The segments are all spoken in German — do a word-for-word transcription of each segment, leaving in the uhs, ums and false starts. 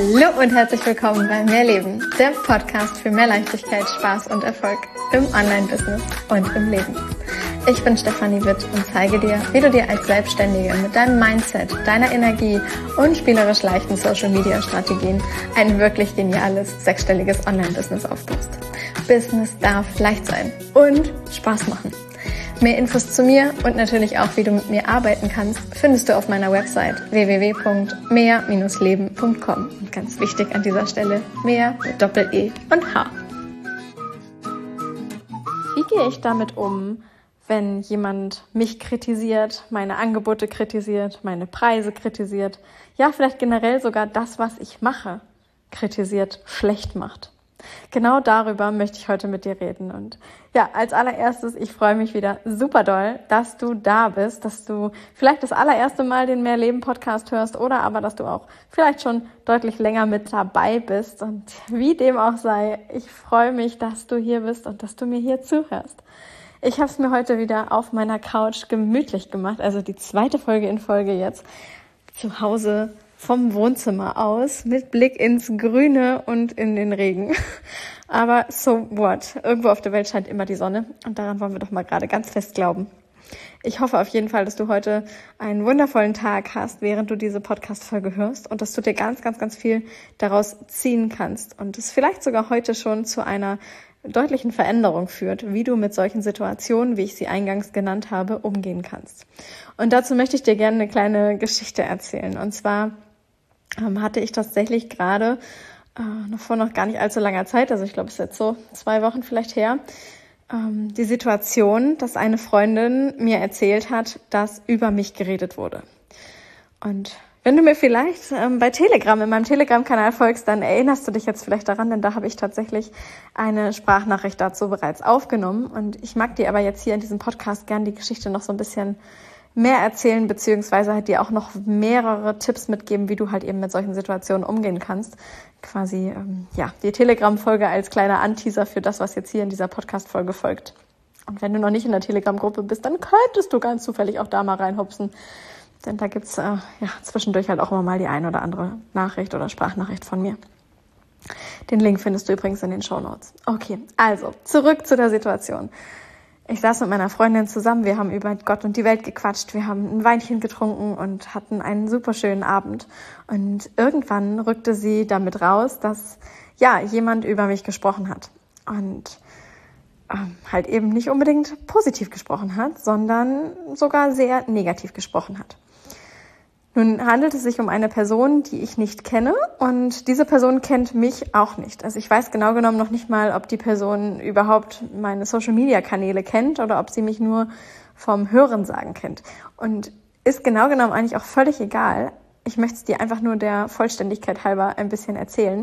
Hallo und herzlich willkommen bei Mehr Leben, der Podcast für mehr Leichtigkeit, Spaß und Erfolg im Online-Business und im Leben. Ich bin Stefanie Witt und zeige dir, wie du dir als Selbstständige mit deinem Mindset, deiner Energie und spielerisch leichten Social-Media-Strategien ein wirklich geniales, sechsstelliges Online-Business aufbaust. Business darf leicht sein und Spaß machen. Mehr Infos zu mir und natürlich auch, wie du mit mir arbeiten kannst, findest du auf meiner Website w w w punkt mehr Bindestrich leben punkt com. Und ganz wichtig an dieser Stelle, mehr mit Doppel-E und H. Wie gehe ich damit um, wenn jemand mich kritisiert, meine Angebote kritisiert, meine Preise kritisiert, ja, vielleicht generell sogar das, was ich mache, kritisiert, schlecht macht? Genau darüber möchte ich heute mit dir reden. Und ja, als allererstes, ich freue mich wieder super doll, dass du da bist, dass du vielleicht das allererste Mal den Mehr-Leben-Podcast hörst oder aber, dass du auch vielleicht schon deutlich länger mit dabei bist. Und wie dem auch sei, ich freue mich, dass du hier bist und dass du mir hier zuhörst. Ich habe es mir heute wieder auf meiner Couch gemütlich gemacht, also die zweite Folge in Folge jetzt, zu Hause vom Wohnzimmer aus, mit Blick ins Grüne und in den Regen. Aber so what? Irgendwo auf der Welt scheint immer die Sonne und daran wollen wir doch mal gerade ganz fest glauben. Ich hoffe auf jeden Fall, dass du heute einen wundervollen Tag hast, während du diese Podcast-Folge hörst und dass du dir ganz, ganz, ganz viel daraus ziehen kannst und es vielleicht sogar heute schon zu einer deutlichen Veränderung führt, wie du mit solchen Situationen, wie ich sie eingangs genannt habe, umgehen kannst. Und dazu möchte ich dir gerne eine kleine Geschichte erzählen. Und zwar ähm, hatte ich tatsächlich gerade äh, noch vor noch gar nicht allzu langer Zeit, also ich glaube, es ist jetzt so zwei Wochen vielleicht her, ähm, die Situation, dass eine Freundin mir erzählt hat, dass über mich geredet wurde. Und wenn du mir vielleicht ähm, bei Telegram, in meinem Telegram-Kanal folgst, dann erinnerst du dich jetzt vielleicht daran, denn da habe ich tatsächlich eine Sprachnachricht dazu bereits aufgenommen. Und ich mag dir aber jetzt hier in diesem Podcast gern die Geschichte noch so ein bisschen mehr erzählen, beziehungsweise halt dir auch noch mehrere Tipps mitgeben, wie du halt eben mit solchen Situationen umgehen kannst. Quasi, ähm, ja, die Telegram-Folge als kleiner Anteaser für das, was jetzt hier in dieser Podcast-Folge folgt. Und wenn du noch nicht in der Telegram-Gruppe bist, dann könntest du ganz zufällig auch da mal reinhupsen. Denn da gibt's äh, ja zwischendurch halt auch immer mal die ein oder andere Nachricht oder Sprachnachricht von mir. Den Link findest du übrigens in den Shownotes. Okay, also zurück zu der Situation. Ich saß mit meiner Freundin zusammen, wir haben über Gott und die Welt gequatscht, wir haben ein Weinchen getrunken und hatten einen super schönen Abend. Und irgendwann rückte sie damit raus, dass ja jemand über mich gesprochen hat. Und ähm, halt eben nicht unbedingt positiv gesprochen hat, sondern sogar sehr negativ gesprochen hat. Nun handelt es sich um eine Person, die ich nicht kenne und diese Person kennt mich auch nicht. Also ich weiß genau genommen noch nicht mal, ob die Person überhaupt meine Social-Media-Kanäle kennt oder ob sie mich nur vom Hörensagen kennt. Und ist genau genommen eigentlich auch völlig egal. Ich möchte es dir einfach nur der Vollständigkeit halber ein bisschen erzählen.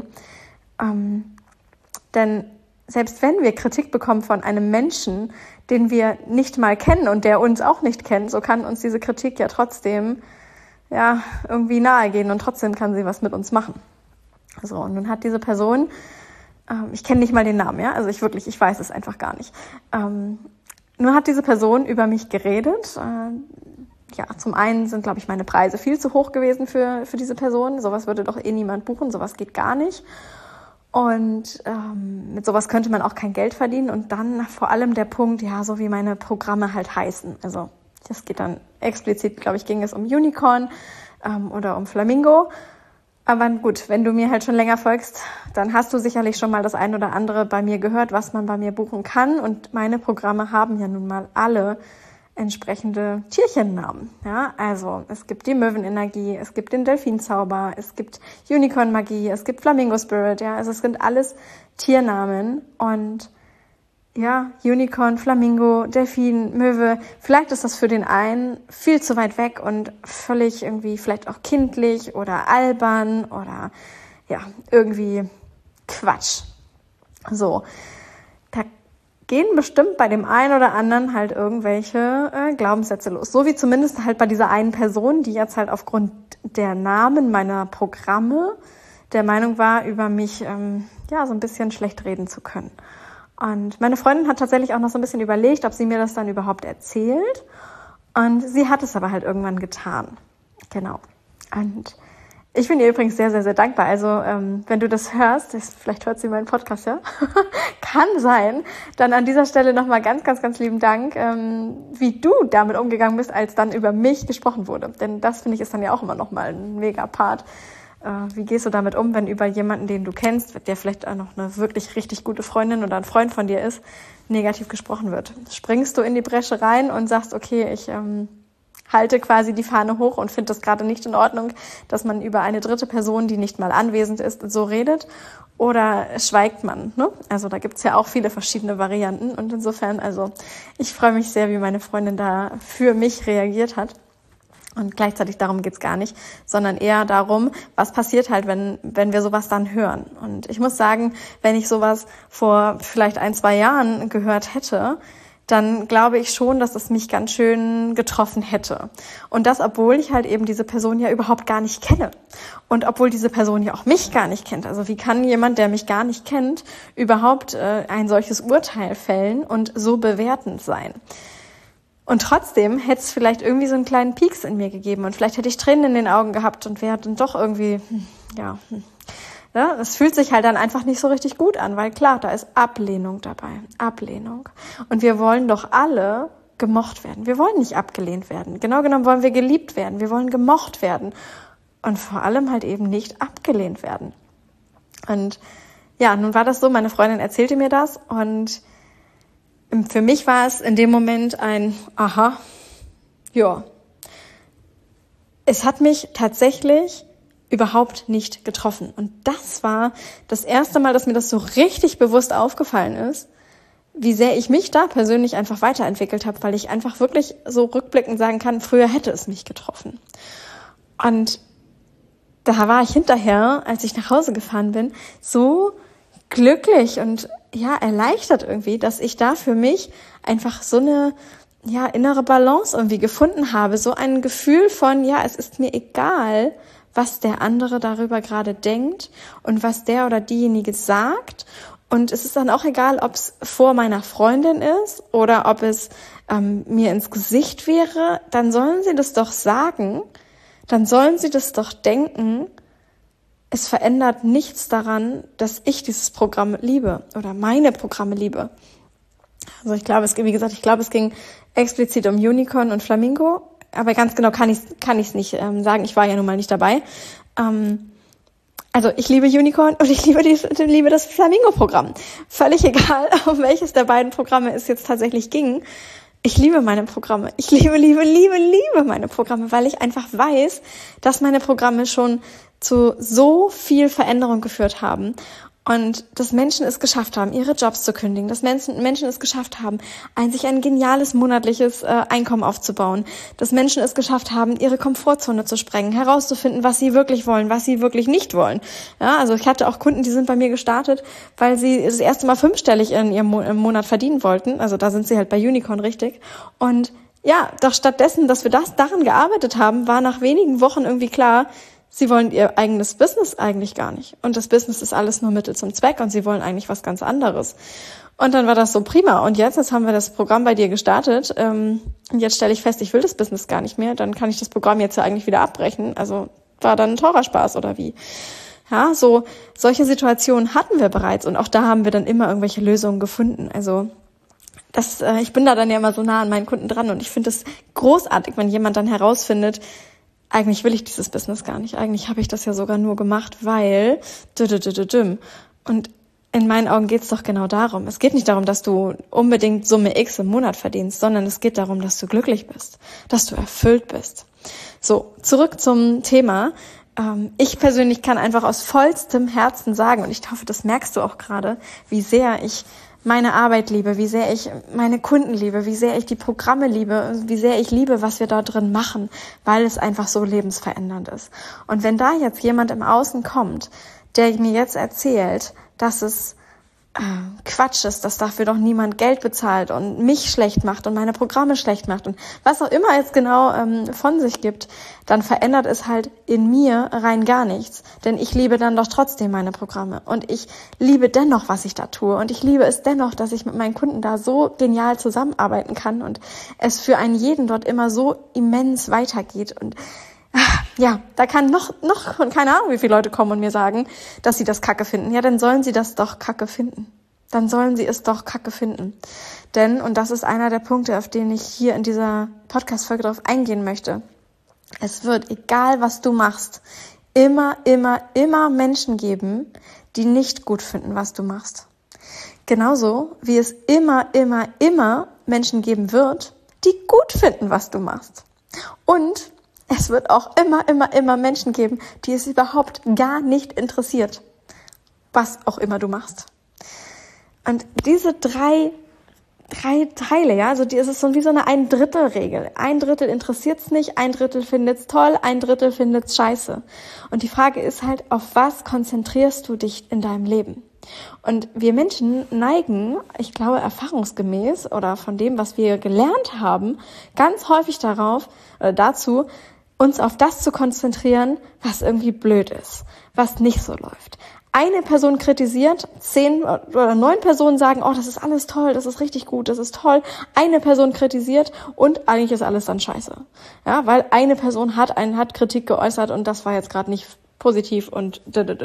Ähm, denn selbst wenn wir Kritik bekommen von einem Menschen, den wir nicht mal kennen und der uns auch nicht kennt, so kann uns diese Kritik ja trotzdem ja, irgendwie nahe gehen und trotzdem kann sie was mit uns machen. So, und nun hat diese Person, ähm, ich kenne nicht mal den Namen, ja, also ich wirklich, ich weiß es einfach gar nicht. Ähm, nun hat diese Person über mich geredet. Äh, ja, zum einen sind, glaube ich, meine Preise viel zu hoch gewesen für, für diese Person. Sowas würde doch eh niemand buchen, sowas geht gar nicht. Und ähm, mit sowas könnte man auch kein Geld verdienen. Und dann vor allem der Punkt, ja, so wie meine Programme halt heißen. Also das geht dann explizit, glaube ich, ging es um Unicorn ähm, oder um Flamingo. Aber gut, wenn du mir halt schon länger folgst, dann hast du sicherlich schon mal das ein oder andere bei mir gehört, was man bei mir buchen kann. Und meine Programme haben ja nun mal alle entsprechende Tierchennamen. Ja, also es gibt die Möwenenergie, es gibt den Delfinzauber, es gibt Unicorn-Magie, es gibt Flamingo Spirit. Ja, also es sind alles Tiernamen und ja, Unicorn, Flamingo, Delfin, Möwe, vielleicht ist das für den einen viel zu weit weg und völlig irgendwie vielleicht auch kindlich oder albern oder ja, irgendwie Quatsch. So, da gehen bestimmt bei dem einen oder anderen halt irgendwelche äh, Glaubenssätze los. So wie zumindest halt bei dieser einen Person, die jetzt halt aufgrund der Namen meiner Programme der Meinung war, über mich ähm, ja so ein bisschen schlecht reden zu können. Und meine Freundin hat tatsächlich auch noch so ein bisschen überlegt, ob sie mir das dann überhaupt erzählt. Und sie hat es aber halt irgendwann getan. Genau. Und Ich bin dir übrigens sehr, sehr, sehr dankbar. Also ähm, wenn du das hörst, das, vielleicht hört sie meinen Podcast, ja, kann sein, dann an dieser Stelle nochmal ganz, ganz, ganz lieben Dank, ähm, wie du damit umgegangen bist, als dann über mich gesprochen wurde. Denn das, finde ich, ist dann ja auch immer nochmal ein mega Part. Äh, wie gehst du damit um, wenn über jemanden, den du kennst, der vielleicht auch noch eine wirklich richtig gute Freundin oder ein Freund von dir ist, negativ gesprochen wird? Springst du in die Bresche rein und sagst, okay, ich... Ähm, halte quasi die Fahne hoch und finde das gerade nicht in Ordnung, dass man über eine dritte Person, die nicht mal anwesend ist, so redet, oder schweigt man, ne? Also da gibt's ja auch viele verschiedene Varianten und insofern, also ich freue mich sehr, wie meine Freundin da für mich reagiert hat. Und gleichzeitig darum geht's gar nicht, sondern eher darum, was passiert halt, wenn wenn wir sowas dann hören. Und ich muss sagen, wenn ich sowas vor vielleicht ein, zwei Jahren gehört hätte, dann glaube ich schon, dass es mich ganz schön getroffen hätte. Und das, obwohl ich halt eben diese Person ja überhaupt gar nicht kenne. Und obwohl diese Person ja auch mich gar nicht kennt. Also wie kann jemand, der mich gar nicht kennt, überhaupt äh, ein solches Urteil fällen und so bewertend sein? Und trotzdem hätte es vielleicht irgendwie so einen kleinen Pieks in mir gegeben. Und vielleicht hätte ich Tränen in den Augen gehabt und wäre dann doch irgendwie, hm, ja... Hm. Ja, es fühlt sich halt dann einfach nicht so richtig gut an, weil klar, da ist Ablehnung dabei, Ablehnung. Und wir wollen doch alle gemocht werden. Wir wollen nicht abgelehnt werden. Genau genommen wollen wir geliebt werden. Wir wollen gemocht werden. Und vor allem halt eben nicht abgelehnt werden. Und ja, nun war das so, meine Freundin erzählte mir das und für mich war es in dem Moment ein Aha, ja. Es hat mich tatsächlich überhaupt nicht getroffen. Und das war das erste Mal, dass mir das so richtig bewusst aufgefallen ist, wie sehr ich mich da persönlich einfach weiterentwickelt habe, weil ich einfach wirklich so rückblickend sagen kann, früher hätte es mich getroffen. Und da war ich hinterher, als ich nach Hause gefahren bin, so glücklich und ja erleichtert irgendwie, dass ich da für mich einfach so eine ja innere Balance irgendwie gefunden habe, so ein Gefühl von, ja, es ist mir egal, was der andere darüber gerade denkt und was der oder diejenige sagt. Und es ist dann auch egal, ob es vor meiner Freundin ist oder ob es ähm, mir ins Gesicht wäre. Dann sollen sie das doch sagen, dann sollen sie das doch denken. Es verändert nichts daran, dass ich dieses Programm liebe oder meine Programme liebe. Also ich glaube, es, wie gesagt, ich glaube, es ging explizit um Unicorn und Flamingo. Aber ganz genau kann ich kann ich es nicht ähm, sagen. Ich war ja nun mal nicht dabei. Ähm, also ich liebe Unicorn und ich liebe, die, liebe das Flamingo-Programm. Völlig egal, um welches der beiden Programme es jetzt tatsächlich ging. Ich liebe meine Programme. Ich liebe, liebe, liebe, liebe meine Programme, weil ich einfach weiß, dass meine Programme schon zu so viel Veränderung geführt haben. Und dass Menschen es geschafft haben, ihre Jobs zu kündigen, dass Menschen, Menschen es geschafft haben, ein, sich ein geniales monatliches äh, Einkommen aufzubauen, dass Menschen es geschafft haben, ihre Komfortzone zu sprengen, herauszufinden, was sie wirklich wollen, was sie wirklich nicht wollen. Ja, also ich hatte auch Kunden, die sind bei mir gestartet, weil sie das erste Mal fünfstellig in ihrem Mo- im Monat verdienen wollten. Also da sind sie halt bei Unicorn richtig. Und ja, doch stattdessen, dass wir das daran gearbeitet haben, war nach wenigen Wochen irgendwie klar, sie wollen ihr eigenes Business eigentlich gar nicht. Und das Business ist alles nur Mittel zum Zweck und sie wollen eigentlich was ganz anderes. Und dann war das so prima. Und jetzt, jetzt haben wir das Programm bei dir gestartet. Ähm, und jetzt stelle ich fest, ich will das Business gar nicht mehr. Dann kann ich das Programm jetzt ja eigentlich wieder abbrechen. Also war dann ein teurer Spaß oder wie? Ja, so solche Situationen hatten wir bereits. Und auch da haben wir dann immer irgendwelche Lösungen gefunden. Also das, äh, ich bin da dann ja immer so nah an meinen Kunden dran. Und ich finde es großartig, wenn jemand dann herausfindet, eigentlich will ich dieses Business gar nicht. Eigentlich habe ich das ja sogar nur gemacht, weil... Und in meinen Augen geht es doch genau darum. Es geht nicht darum, dass du unbedingt Summe X im Monat verdienst, sondern es geht darum, dass du glücklich bist, dass du erfüllt bist. So, zurück zum Thema. Ich persönlich kann einfach aus vollstem Herzen sagen, und ich hoffe, das merkst du auch gerade, wie sehr ich meine Arbeit liebe, wie sehr ich meine Kunden liebe, wie sehr ich die Programme liebe, wie sehr ich liebe, was wir da drin machen, weil es einfach so lebensverändernd ist. Und wenn da jetzt jemand im Außen kommt, der mir jetzt erzählt, dass es äh, Quatsch ist, dass dafür doch niemand Geld bezahlt und mich schlecht macht und meine Programme schlecht macht und was auch immer es genau ähm, von sich gibt, dann verändert es halt in mir rein gar nichts. Denn ich liebe dann doch trotzdem meine Programme und ich liebe dennoch, was ich da tue und ich liebe es dennoch, dass ich mit meinen Kunden da so genial zusammenarbeiten kann und es für einen jeden dort immer so immens weitergeht und Ja, da kann noch, noch, keine Ahnung, wie viele Leute kommen und mir sagen, dass sie das Kacke finden. Ja, dann sollen sie das doch Kacke finden. Dann sollen sie es doch Kacke finden. Denn, und das ist einer der Punkte, auf den ich hier in dieser Podcast-Folge drauf eingehen möchte, es wird, egal was du machst, immer, immer, immer Menschen geben, die nicht gut finden, was du machst. Genauso wie es immer, immer, immer Menschen geben wird, die gut finden, was du machst. Und es wird auch immer, immer, immer Menschen geben, die es überhaupt gar nicht interessiert, was auch immer du machst. Und diese drei, drei Teile, ja, also die ist es so wie so eine Ein-Drittel-Regel. Ein Drittel interessiert's nicht, ein Drittel findet's toll, ein Drittel findet's scheiße. Und die Frage ist halt, auf was konzentrierst du dich in deinem Leben? Und wir Menschen neigen, ich glaube erfahrungsgemäß oder von dem, was wir gelernt haben, ganz häufig darauf, oder dazu, uns auf das zu konzentrieren, was irgendwie blöd ist, was nicht so läuft. Eine Person kritisiert, zehn oder neun Personen sagen, oh, das ist alles toll, das ist richtig gut, das ist toll. Eine Person kritisiert und eigentlich ist alles dann scheiße. Ja, weil eine Person hat einen, hat Kritik geäußert und das war jetzt gerade nicht positiv und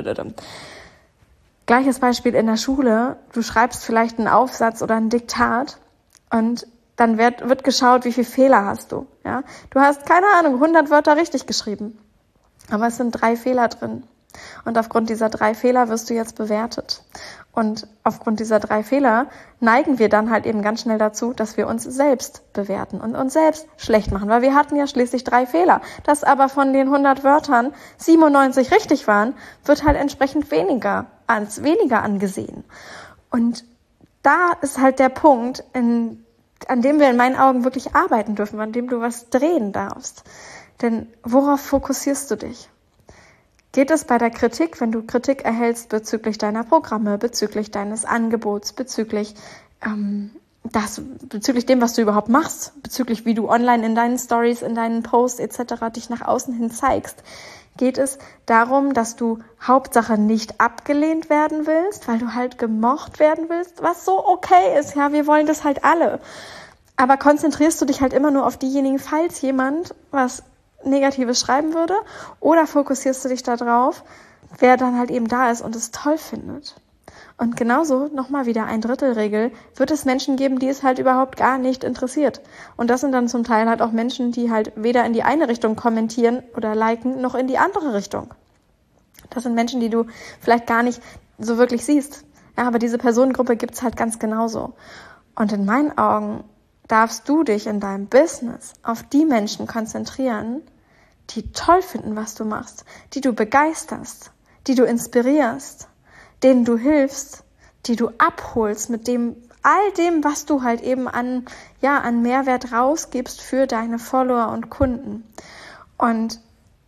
gleiches Beispiel in der Schule. Du schreibst vielleicht einen Aufsatz oder ein Diktat und dann wird, wird geschaut, wie viele Fehler hast du. Ja, du hast, keine Ahnung, hundert Wörter richtig geschrieben, aber es sind drei Fehler drin. Und aufgrund dieser drei Fehler wirst du jetzt bewertet. Und aufgrund dieser drei Fehler neigen wir dann halt eben ganz schnell dazu, dass wir uns selbst bewerten und uns selbst schlecht machen. Weil wir hatten ja schließlich drei Fehler. Dass aber von den hundert Wörtern siebenundneunzig richtig waren, wird halt entsprechend weniger, als weniger angesehen. Und da ist halt der Punkt, in, an dem wir in meinen Augen wirklich arbeiten dürfen, an dem du was drehen darfst. Denn worauf fokussierst du dich? Geht es bei der Kritik, wenn du Kritik erhältst bezüglich deiner Programme, bezüglich deines Angebots, bezüglich ähm, das, bezüglich dem, was du überhaupt machst, bezüglich wie du online in deinen Stories, in deinen Posts et cetera dich nach außen hin zeigst, geht es darum, dass du Hauptsache nicht abgelehnt werden willst, weil du halt gemocht werden willst, was so okay ist, ja, wir wollen das halt alle. Aber konzentrierst du dich halt immer nur auf diejenigen, falls jemand was Negatives schreiben würde, oder fokussierst du dich darauf, wer dann halt eben da ist und es toll findet. Und genauso, nochmal wieder ein Drittelregel, wird es Menschen geben, die es halt überhaupt gar nicht interessiert. Und das sind dann zum Teil halt auch Menschen, die halt weder in die eine Richtung kommentieren oder liken, noch in die andere Richtung. Das sind Menschen, die du vielleicht gar nicht so wirklich siehst. Ja, aber diese Personengruppe gibt's halt ganz genauso. Und in meinen Augen darfst du dich in deinem Business auf die Menschen konzentrieren, die toll finden, was du machst, die du begeisterst, die du inspirierst, denen du hilfst, die du abholst mit dem, all dem, was du halt eben an, ja, an Mehrwert rausgibst für deine Follower und Kunden. Und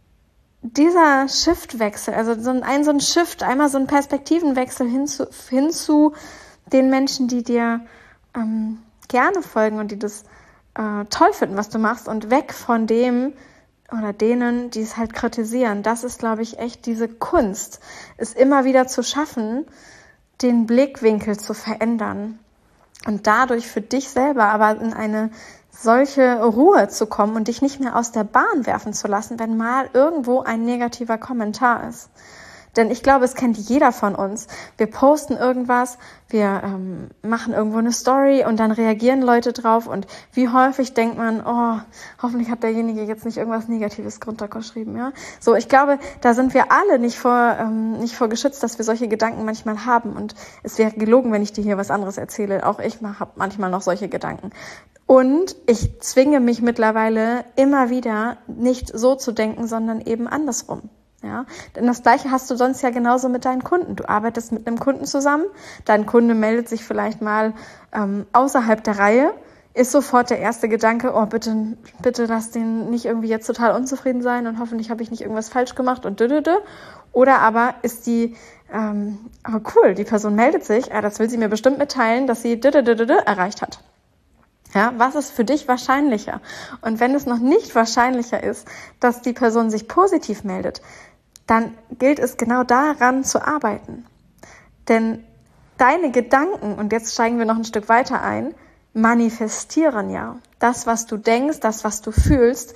dieser Shiftwechsel, also so ein, so ein Shift, einmal so ein Perspektivenwechsel hin zu, hin zu den Menschen, die dir, ähm, gerne folgen und die das äh, toll finden, was du machst, und weg von dem oder denen, die es halt kritisieren. Das ist, glaube ich, echt diese Kunst, es immer wieder zu schaffen, den Blickwinkel zu verändern und dadurch für dich selber aber in eine solche Ruhe zu kommen und dich nicht mehr aus der Bahn werfen zu lassen, wenn mal irgendwo ein negativer Kommentar ist. Denn ich glaube, es kennt jeder von uns. Wir posten irgendwas, wir ähm, machen irgendwo eine Story und dann reagieren Leute drauf. Und wie häufig denkt man, oh, hoffentlich hat derjenige jetzt nicht irgendwas Negatives runtergeschrieben. Ja? So, ich glaube, da sind wir alle nicht vor, ähm, nicht vor geschützt, dass wir solche Gedanken manchmal haben. Und es wäre gelogen, wenn ich dir hier was anderes erzähle. Auch ich habe manchmal noch solche Gedanken. Und ich zwinge mich mittlerweile immer wieder, nicht so zu denken, sondern eben andersrum. Ja, denn das Gleiche hast du sonst ja genauso mit deinen Kunden. Du arbeitest mit einem Kunden zusammen, dein Kunde meldet sich vielleicht mal ähm, außerhalb der Reihe, ist sofort der erste Gedanke, oh bitte, bitte lass den nicht irgendwie jetzt total unzufrieden sein und hoffentlich habe ich nicht irgendwas falsch gemacht und dödödö. Oder aber ist die, ähm, aber cool, die Person meldet sich, ja, das will sie mir bestimmt mitteilen, dass sie dödödödö erreicht hat. Ja, was ist für dich wahrscheinlicher? Und wenn es noch nicht wahrscheinlicher ist, dass die Person sich positiv meldet, dann gilt es genau daran zu arbeiten. Denn deine Gedanken, und jetzt steigen wir noch ein Stück weiter ein, manifestieren ja. Das, was du denkst, das, was du fühlst,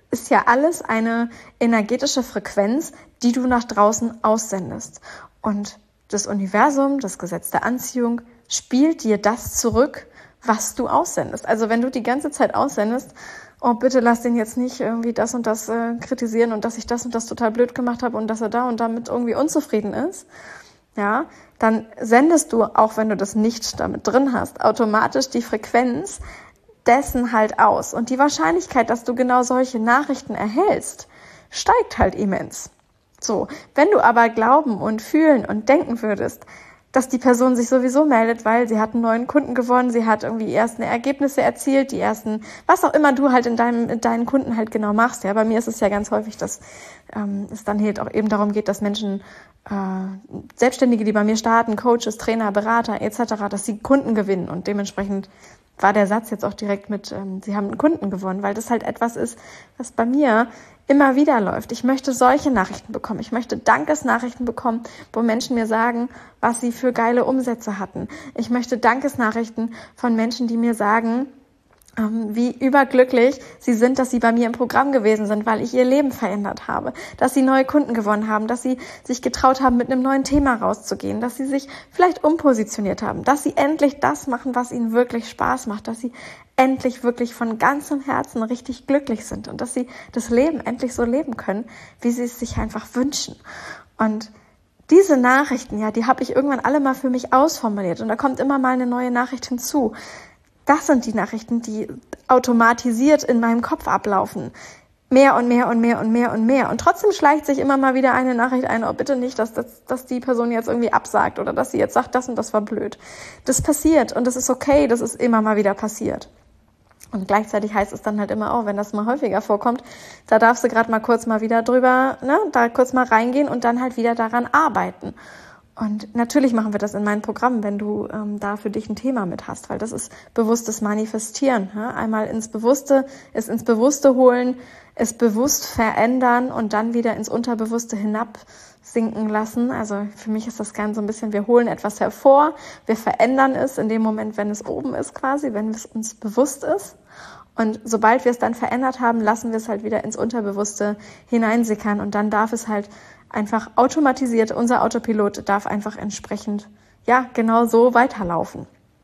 ist ja alles eine energetische Frequenz, die du nach draußen aussendest. Und das Universum, das Gesetz der Anziehung, spielt dir das zurück, was du aussendest. Also wenn du die ganze Zeit aussendest, oh, bitte lass den jetzt nicht irgendwie das und das äh, kritisieren und dass ich das und das total blöd gemacht habe und dass er da und damit irgendwie unzufrieden ist, ja, dann sendest du, auch wenn du das nicht damit drin hast, automatisch die Frequenz dessen halt aus. Und die Wahrscheinlichkeit, dass du genau solche Nachrichten erhältst, steigt halt immens. So, wenn du aber glauben und fühlen und denken würdest, dass die Person sich sowieso meldet, weil sie hat einen neuen Kunden gewonnen, sie hat irgendwie die ersten Ergebnisse erzielt, die ersten, was auch immer du halt in deinem, in deinen Kunden halt genau machst. Ja, bei mir ist es ja ganz häufig, dass ähm, es dann halt auch eben darum geht, dass Menschen, äh, Selbstständige, die bei mir starten, Coaches, Trainer, Berater et cetera, dass sie Kunden gewinnen. Und dementsprechend war der Satz jetzt auch direkt mit, ähm, sie haben einen Kunden gewonnen, weil das halt etwas ist, was bei mir immer wieder läuft. Ich möchte solche Nachrichten bekommen. Ich möchte Dankesnachrichten bekommen, wo Menschen mir sagen, was sie für geile Umsätze hatten. Ich möchte Dankesnachrichten von Menschen, die mir sagen, ähm, wie überglücklich sie sind, dass sie bei mir im Programm gewesen sind, weil ich ihr Leben verändert habe, dass sie neue Kunden gewonnen haben, dass sie sich getraut haben, mit einem neuen Thema rauszugehen, dass sie sich vielleicht umpositioniert haben, dass sie endlich das machen, was ihnen wirklich Spaß macht, dass sie endlich wirklich von ganzem Herzen richtig glücklich sind und dass sie das Leben endlich so leben können, wie sie es sich einfach wünschen. Und diese Nachrichten, ja, die habe ich irgendwann alle mal für mich ausformuliert und da kommt immer mal eine neue Nachricht hinzu. Das sind die Nachrichten, die automatisiert in meinem Kopf ablaufen. Mehr und mehr und mehr und mehr und mehr. Und trotzdem schleicht sich immer mal wieder eine Nachricht ein, oh bitte nicht, dass, dass, dass die Person jetzt irgendwie absagt oder dass sie jetzt sagt, das und das war blöd. Das passiert und das ist okay, das ist immer mal wieder passiert. Und gleichzeitig heißt es dann halt immer auch, wenn das mal häufiger vorkommt, da darfst du gerade mal kurz mal wieder drüber, ne, da kurz mal reingehen und dann halt wieder daran arbeiten. Und natürlich machen wir das in meinen Programmen, wenn du ähm, da für dich ein Thema mit hast, weil das ist bewusstes Manifestieren. Ja? Einmal ins Bewusste, es ins Bewusste holen, es bewusst verändern und dann wieder ins Unterbewusste hinabsinken lassen. Also für mich ist das Ganze so ein bisschen, wir holen etwas hervor, wir verändern es in dem Moment, wenn es oben ist quasi, wenn es uns bewusst ist. Und sobald wir es dann verändert haben, lassen wir es halt wieder ins Unterbewusste hineinsickern und dann darf es halt einfach automatisiert, unser Autopilot darf einfach entsprechend, ja, genau so weiterlaufen.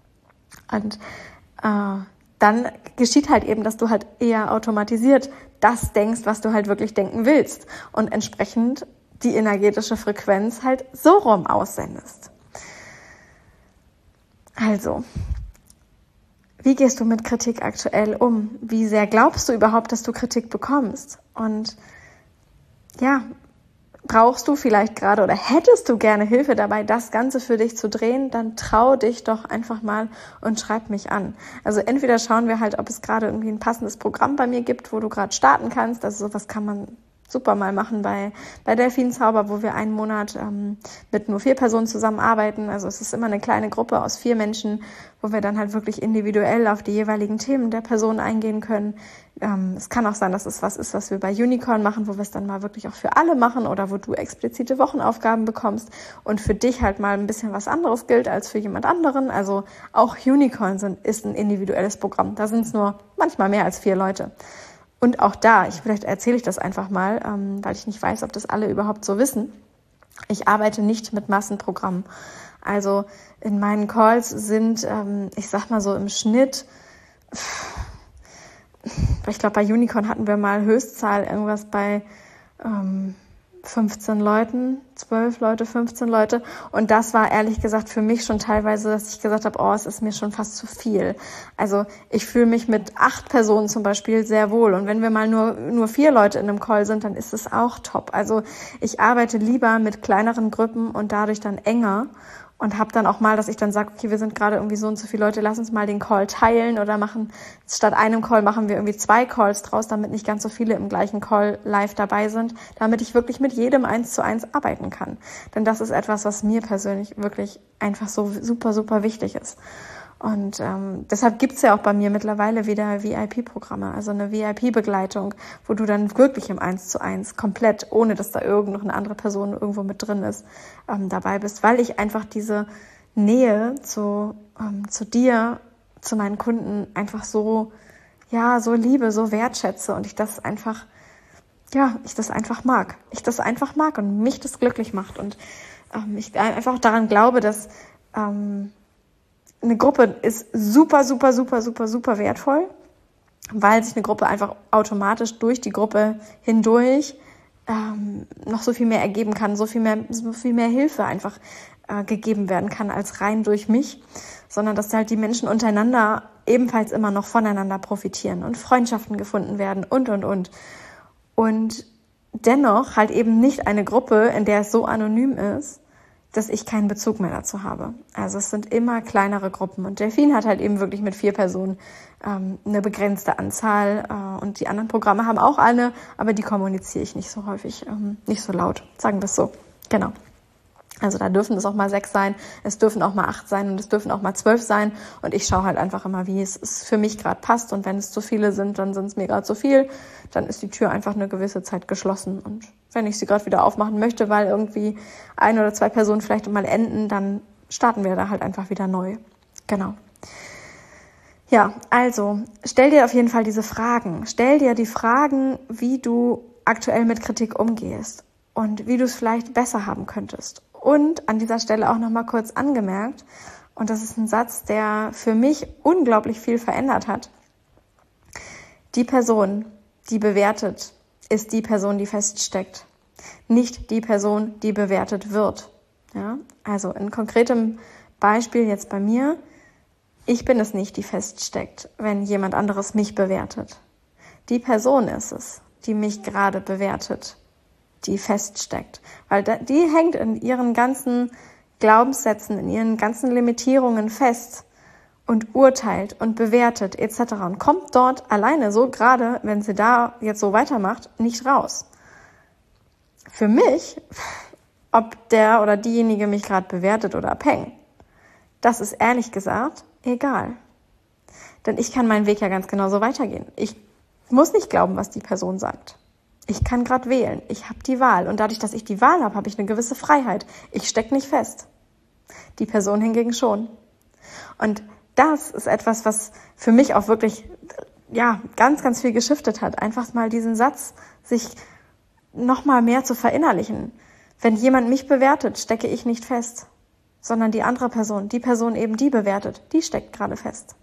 Und äh, dann geschieht halt eben, dass du halt eher automatisiert das denkst, was du halt wirklich denken willst und entsprechend die energetische Frequenz halt so rum aussendest. Also, wie gehst du mit Kritik aktuell um? Wie sehr glaubst du überhaupt, dass du Kritik bekommst? Und ja, brauchst du vielleicht gerade oder hättest du gerne Hilfe dabei, das Ganze für dich zu drehen, dann trau dich doch einfach mal und schreib mich an. Also entweder schauen wir halt, ob es gerade irgendwie ein passendes Programm bei mir gibt, wo du gerade starten kannst. Also sowas kann man super mal machen bei bei Delfinzauber, wo wir einen Monat ähm, mit nur vier Personen zusammenarbeiten. Also es ist immer eine kleine Gruppe aus vier Menschen, wo wir dann halt wirklich individuell auf die jeweiligen Themen der Person eingehen können. Ähm, es kann auch sein, dass es was ist, was wir bei Unicorn machen, wo wir es dann mal wirklich auch für alle machen oder wo du explizite Wochenaufgaben bekommst und für dich halt mal ein bisschen was anderes gilt als für jemand anderen. Also auch Unicorn sind, ist ein individuelles Programm. Da sind es nur manchmal mehr als vier Leute. Und auch da, ich, vielleicht erzähle ich das einfach mal, ähm, weil ich nicht weiß, ob das alle überhaupt so wissen. Ich arbeite nicht mit Massenprogrammen. Also in meinen Calls sind, ähm, ich sag mal so im Schnitt, ich glaube bei Unicorn hatten wir mal Höchstzahl irgendwas bei ähm, fünfzehn Leuten, zwölf Leute, fünfzehn Leute. Und das war ehrlich gesagt für mich schon teilweise, dass ich gesagt habe, oh, es ist mir schon fast zu viel. Also ich fühle mich mit acht Personen zum Beispiel sehr wohl. Und wenn wir mal nur nur vier Leute in einem Call sind, dann ist es auch top. Also ich arbeite lieber mit kleineren Gruppen und dadurch dann enger. Und habe dann auch mal, dass ich dann sage, okay, wir sind gerade irgendwie so und so viele Leute, lass uns mal den Call teilen oder machen, statt einem Call machen wir irgendwie zwei Calls draus, damit nicht ganz so viele im gleichen Call live dabei sind, damit ich wirklich mit jedem eins zu eins arbeiten kann. Denn das ist etwas, was mir persönlich wirklich einfach so super, super wichtig ist. Und ähm, deshalb gibt's ja auch bei mir mittlerweile wieder V I P-Programme, also eine V I P-Begleitung, wo du dann wirklich im eins zu eins komplett, ohne dass da irgend noch eine andere Person irgendwo mit drin ist, ähm, dabei bist, weil ich einfach diese Nähe zu ähm, zu dir, zu meinen Kunden einfach so, ja, so liebe, so wertschätze und ich das einfach ja, ich das einfach mag. Ich das einfach mag und mich das glücklich macht. Und ähm, ich einfach daran glaube, dass ähm, eine Gruppe ist super, super, super, super, super wertvoll, weil sich eine Gruppe einfach automatisch durch die Gruppe hindurch ähm, noch so viel mehr ergeben kann, so viel mehr, so viel mehr Hilfe einfach äh, gegeben werden kann als rein durch mich, sondern dass halt die Menschen untereinander ebenfalls immer noch voneinander profitieren und Freundschaften gefunden werden und, und, und. Und dennoch halt eben nicht eine Gruppe, in der es so anonym ist, dass ich keinen Bezug mehr dazu habe. Also es sind immer kleinere Gruppen. Und Delfin hat halt eben wirklich mit vier Personen ähm, eine begrenzte Anzahl. Äh, und die anderen Programme haben auch eine, aber die kommuniziere ich nicht so häufig, ähm, nicht so laut, sagen wir es so. Genau. Also da dürfen es auch mal sechs sein, es dürfen auch mal acht sein und es dürfen auch mal zwölf sein. Und ich schaue halt einfach immer, wie es, es für mich gerade passt. Und wenn es zu viele sind, dann sind es mir gerade zu viel. Dann ist die Tür einfach eine gewisse Zeit geschlossen. Und wenn ich sie gerade wieder aufmachen möchte, weil irgendwie ein oder zwei Personen vielleicht mal enden, dann starten wir da halt einfach wieder neu. Genau. Ja, also stell dir auf jeden Fall diese Fragen. Stell dir die Fragen, wie du aktuell mit Kritik umgehst und wie du es vielleicht besser haben könntest. Und an dieser Stelle auch nochmal kurz angemerkt, und das ist ein Satz, der für mich unglaublich viel verändert hat. Die Person, die bewertet, ist die Person, die feststeckt. Nicht die Person, die bewertet wird. Ja? Also in konkretem Beispiel jetzt bei mir, ich bin es nicht, die feststeckt, wenn jemand anderes mich bewertet. Die Person ist es, die mich gerade bewertet, die feststeckt. Weil die hängt in ihren ganzen Glaubenssätzen, in ihren ganzen Limitierungen fest und urteilt und bewertet et cetera und kommt dort alleine so, gerade wenn sie da jetzt so weitermacht, nicht raus. Für mich, ob der oder diejenige mich gerade bewertet oder abhängt, das ist ehrlich gesagt egal. Denn ich kann meinen Weg ja ganz genauso weitergehen. Ich muss nicht glauben, was die Person sagt. Ich kann gerade wählen. Ich habe die Wahl. Und dadurch, dass ich die Wahl habe, habe ich eine gewisse Freiheit. Ich stecke nicht fest. Die Person hingegen schon. Und das ist etwas, was für mich auch wirklich ja ganz, ganz viel geschiftet hat. Einfach mal diesen Satz sich noch mal mehr zu verinnerlichen. Wenn jemand mich bewertet, stecke ich nicht fest. Sondern die andere Person, die Person eben, die bewertet, die steckt gerade fest.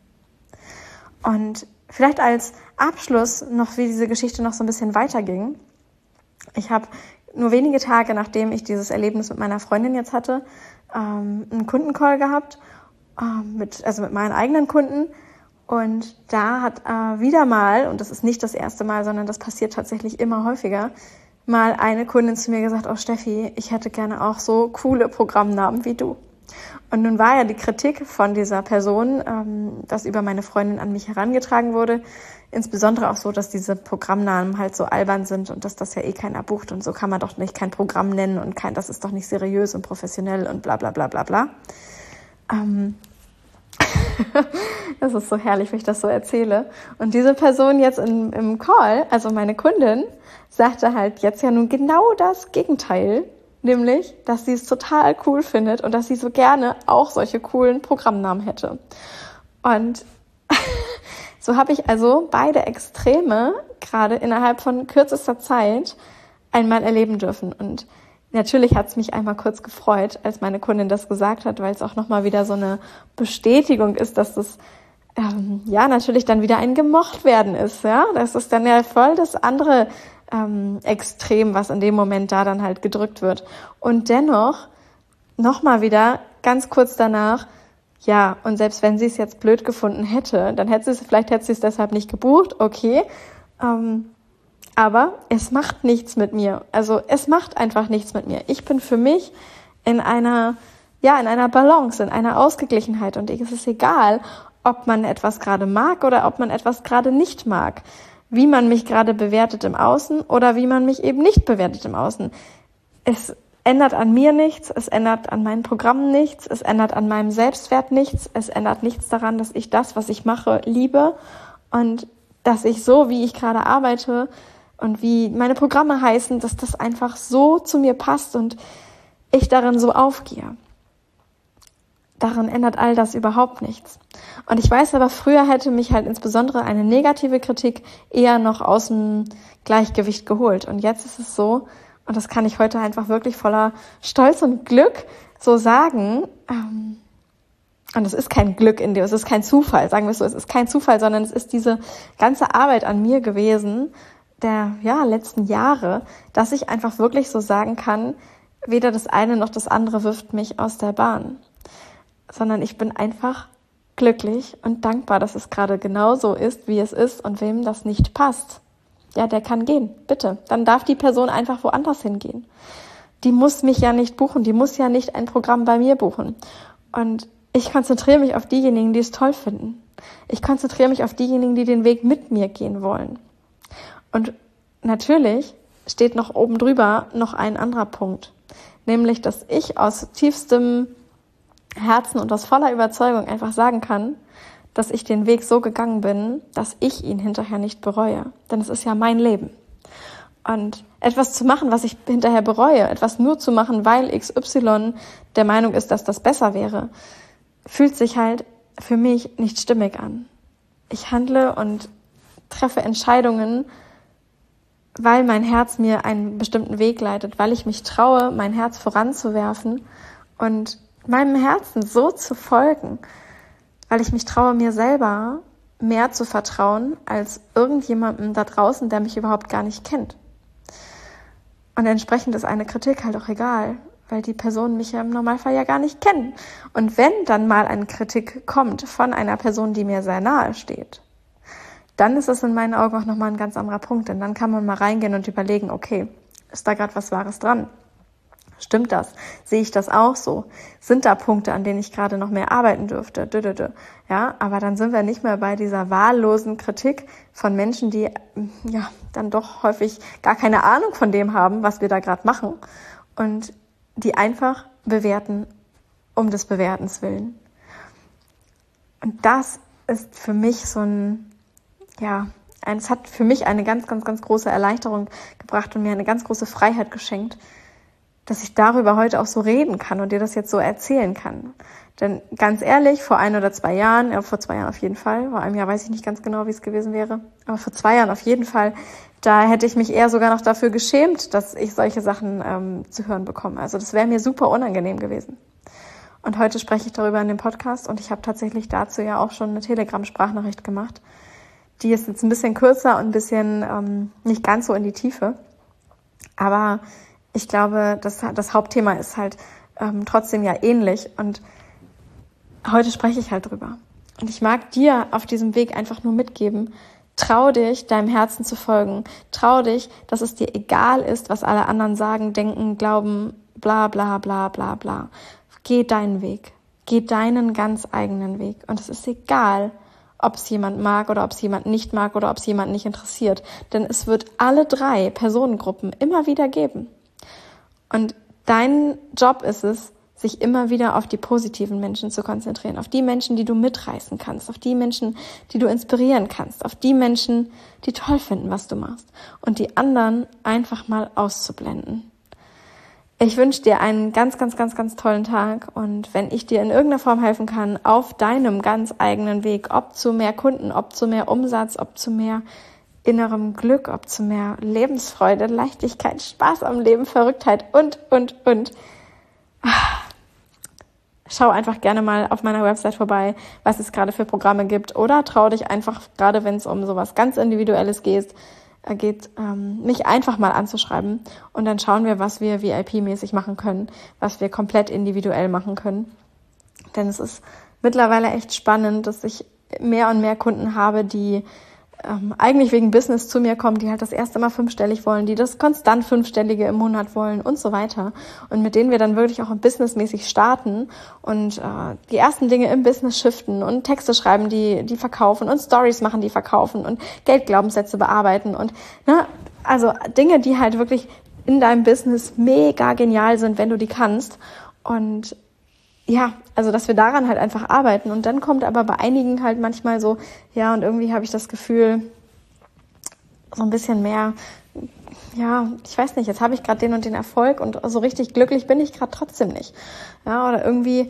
Und vielleicht als Abschluss noch, wie diese Geschichte noch so ein bisschen weiterging. Ich habe nur wenige Tage, nachdem ich dieses Erlebnis mit meiner Freundin jetzt hatte, ähm, einen Kundencall gehabt, ähm, mit, also mit meinen eigenen Kunden. Und da hat äh, wieder mal, und das ist nicht das erste Mal, sondern das passiert tatsächlich immer häufiger, mal eine Kundin zu mir gesagt, oh Steffi, ich hätte gerne auch so coole Programmnamen wie du. Und nun war ja die Kritik von dieser Person, ähm, dass über meine Freundin an mich herangetragen wurde, insbesondere auch so, dass diese Programmnamen halt so albern sind und dass das ja eh keiner bucht und so kann man doch nicht kein Programm nennen und kein, das ist doch nicht seriös und professionell und bla bla bla bla bla. Ähm das ist so herrlich, wenn ich das so erzähle. Und diese Person jetzt in, im Call, also meine Kundin, sagte halt jetzt ja nun genau das Gegenteil. Nämlich, dass sie es total cool findet und dass sie so gerne auch solche coolen Programmnamen hätte. Und so habe ich also beide Extreme gerade innerhalb von kürzester Zeit einmal erleben dürfen. Und natürlich hat es mich einmal kurz gefreut, als meine Kundin das gesagt hat, weil es auch nochmal wieder so eine Bestätigung ist, dass das ähm, ja natürlich dann wieder ein Gemochtwerden ist. Ja, das ist dann ja voll das andere Ähm, extrem, was in dem Moment da dann halt gedrückt wird. Und dennoch, nochmal wieder, ganz kurz danach, ja, und selbst wenn sie es jetzt blöd gefunden hätte, dann hätte sie es, vielleicht hätte sie es deshalb nicht gebucht, okay, ähm, aber es macht nichts mit mir. Also es macht einfach nichts mit mir. Ich bin für mich in einer, ja, in einer Balance, in einer Ausgeglichenheit und es ist egal, ob man etwas gerade mag oder ob man etwas gerade nicht mag. Wie man mich gerade bewertet im Außen oder wie man mich eben nicht bewertet im Außen. Es ändert an mir nichts, es ändert an meinen Programmen nichts, es ändert an meinem Selbstwert nichts, es ändert nichts daran, dass ich das, was ich mache, liebe und dass ich so, wie ich gerade arbeite und wie meine Programme heißen, dass das einfach so zu mir passt und ich darin so aufgehe. daran ändert all das überhaupt nichts. Und ich weiß aber, früher hätte mich halt insbesondere eine negative Kritik eher noch aus dem Gleichgewicht geholt. Und jetzt ist es so, und das kann ich heute einfach wirklich voller Stolz und Glück so sagen, ähm, und es ist kein Glück in dir, es ist kein Zufall, sagen wir es so, es ist kein Zufall, sondern es ist diese ganze Arbeit an mir gewesen, der ja letzten Jahre, dass ich einfach wirklich so sagen kann, weder das eine noch das andere wirft mich aus der Bahn, sondern ich bin einfach glücklich und dankbar, dass es gerade genau so ist, wie es ist, und wem das nicht passt, ja, der kann gehen, bitte. Dann darf die Person einfach woanders hingehen. Die muss mich ja nicht buchen, die muss ja nicht ein Programm bei mir buchen. Und ich konzentriere mich auf diejenigen, die es toll finden. Ich konzentriere mich auf diejenigen, die den Weg mit mir gehen wollen. Und natürlich steht noch oben drüber noch ein anderer Punkt, nämlich, dass ich aus tiefstem Herzen und aus voller Überzeugung einfach sagen kann, dass ich den Weg so gegangen bin, dass ich ihn hinterher nicht bereue. Denn es ist ja mein Leben. Und etwas zu machen, was ich hinterher bereue, etwas nur zu machen, weil X Y der Meinung ist, dass das besser wäre, fühlt sich halt für mich nicht stimmig an. Ich handle und treffe Entscheidungen, weil mein Herz mir einen bestimmten Weg leitet, weil ich mich traue, mein Herz voranzuwerfen und meinem Herzen so zu folgen, weil ich mich traue, mir selber mehr zu vertrauen als irgendjemandem da draußen, der mich überhaupt gar nicht kennt. Und entsprechend ist eine Kritik halt auch egal, weil die Personen mich ja im Normalfall ja gar nicht kennen. Und wenn dann mal eine Kritik kommt von einer Person, die mir sehr nahe steht, dann ist es in meinen Augen auch nochmal ein ganz anderer Punkt. Denn dann kann man mal reingehen und überlegen, okay, ist da gerade was Wahres dran? Stimmt das? Sehe ich das auch so? Sind da Punkte, an denen ich gerade noch mehr arbeiten dürfte? Ja, aber dann sind wir nicht mehr bei dieser wahllosen Kritik von Menschen, die ja dann doch häufig gar keine Ahnung von dem haben, was wir da gerade machen, und die einfach bewerten um des Bewertens willen. Und das ist für mich so ein, ja, es hat für mich eine ganz, ganz, ganz große Erleichterung gebracht und mir eine ganz große Freiheit geschenkt, dass ich darüber heute auch so reden kann und dir das jetzt so erzählen kann. Denn ganz ehrlich, vor ein oder zwei Jahren, ja, vor zwei Jahren auf jeden Fall, vor einem Jahr weiß ich nicht ganz genau, wie es gewesen wäre, aber vor zwei Jahren auf jeden Fall, da hätte ich mich eher sogar noch dafür geschämt, dass ich solche Sachen ähm, zu hören bekomme. Also das wäre mir super unangenehm gewesen. Und heute spreche ich darüber in dem Podcast und ich habe tatsächlich dazu ja auch schon eine Telegram-Sprachnachricht gemacht. Die ist jetzt ein bisschen kürzer und ein bisschen ähm, nicht ganz so in die Tiefe. Aber ich glaube, das, das Hauptthema ist halt ähm, trotzdem ja ähnlich und heute spreche ich halt drüber. Und ich mag dir auf diesem Weg einfach nur mitgeben, trau dich, deinem Herzen zu folgen. Trau dich, dass es dir egal ist, was alle anderen sagen, denken, glauben, bla bla bla bla bla. Geh deinen Weg. Geh deinen ganz eigenen Weg. Und es ist egal, ob es jemand mag oder ob es jemand nicht mag oder ob es jemand nicht interessiert. Denn es wird alle drei Personengruppen immer wieder geben. Und dein Job ist es, sich immer wieder auf die positiven Menschen zu konzentrieren, auf die Menschen, die du mitreißen kannst, auf die Menschen, die du inspirieren kannst, auf die Menschen, die toll finden, was du machst, und die anderen einfach mal auszublenden. Ich wünsche dir einen ganz, ganz, ganz, ganz tollen Tag, und wenn ich dir in irgendeiner Form helfen kann, auf deinem ganz eigenen Weg, ob zu mehr Kunden, ob zu mehr Umsatz, ob zu mehr innerem Glück, ob zu mehr Lebensfreude, Leichtigkeit, Spaß am Leben, Verrücktheit und, und, und. Schau einfach gerne mal auf meiner Website vorbei, was es gerade für Programme gibt, oder trau dich einfach, gerade wenn es um sowas ganz Individuelles geht, äh, geht ähm, mich einfach mal anzuschreiben, und dann schauen wir, was wir V I P-mäßig machen können, was wir komplett individuell machen können. Denn es ist mittlerweile echt spannend, dass ich mehr und mehr Kunden habe, die ähm, eigentlich wegen Business zu mir kommen, die halt das erste Mal fünfstellig wollen, die das konstant fünfstellige im Monat wollen und so weiter, und mit denen wir dann wirklich auch businessmäßig starten und äh, die ersten Dinge im Business shiften und Texte schreiben, die die verkaufen, und Stories machen, die verkaufen, und Geldglaubenssätze bearbeiten und ne, also Dinge, die halt wirklich in deinem Business mega genial sind, wenn du die kannst. Und ja, also dass wir daran halt einfach arbeiten. Und dann kommt aber bei einigen halt manchmal so, ja, und irgendwie habe ich das Gefühl, so ein bisschen mehr, ja, ich weiß nicht, jetzt habe ich gerade den und den Erfolg und so richtig glücklich bin ich gerade trotzdem nicht. Ja, oder irgendwie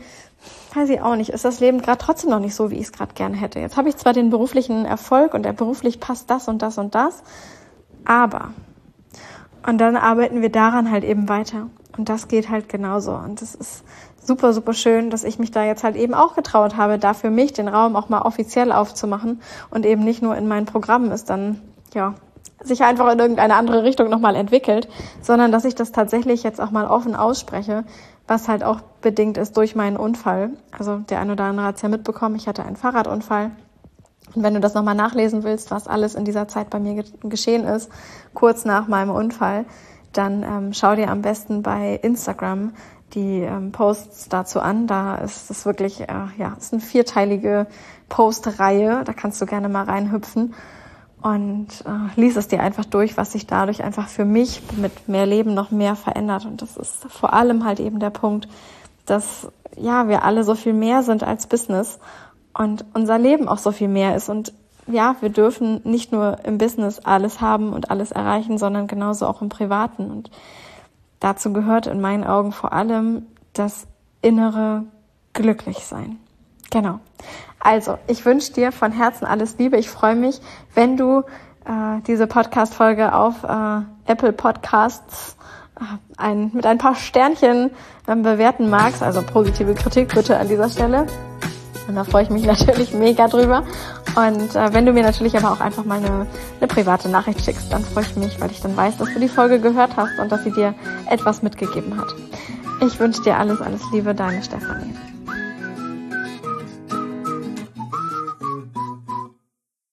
weiß ich auch nicht, ist das Leben gerade trotzdem noch nicht so, wie ich es gerade gerne hätte. Jetzt habe ich zwar den beruflichen Erfolg und der beruflich passt das und das und das, aber, und dann arbeiten wir daran halt eben weiter. Und das geht halt genauso. Und das ist super, super schön, dass ich mich da jetzt halt eben auch getraut habe, da für mich den Raum auch mal offiziell aufzumachen und eben nicht nur in meinen Programmen ist dann, ja, sich einfach in irgendeine andere Richtung nochmal entwickelt, sondern dass ich das tatsächlich jetzt auch mal offen ausspreche, was halt auch bedingt ist durch meinen Unfall. Also der ein oder andere hat es ja mitbekommen, ich hatte einen Fahrradunfall. Und wenn du das nochmal nachlesen willst, was alles in dieser Zeit bei mir ge- geschehen ist, kurz nach meinem Unfall, dann ähm, schau dir am besten bei Instagram die ähm, Posts dazu an. Da ist es wirklich, äh, ja, es ist eine vierteilige Postreihe. Da kannst du gerne mal reinhüpfen und äh, lies es dir einfach durch, was sich dadurch einfach für mich mit mehr Leben noch mehr verändert. Und das ist vor allem halt eben der Punkt, dass ja wir alle so viel mehr sind als Business und unser Leben auch so viel mehr ist. Und ja, wir dürfen nicht nur im Business alles haben und alles erreichen, sondern genauso auch im Privaten. Und dazu gehört in meinen Augen vor allem das innere Glücklichsein. Genau. Also, ich wünsche dir von Herzen alles Liebe. Ich freue mich, wenn du äh, diese Podcast-Folge auf äh, Apple Podcasts äh, ein, mit ein paar Sternchen äh, bewerten magst. Also positive Kritik bitte an dieser Stelle. Und da freue ich mich natürlich mega drüber. Und äh, wenn du mir natürlich aber auch einfach mal eine, eine private Nachricht schickst, dann freue ich mich, weil ich dann weiß, dass du die Folge gehört hast und dass sie dir etwas mitgegeben hat. Ich wünsche dir alles, alles Liebe, deine Stefanie.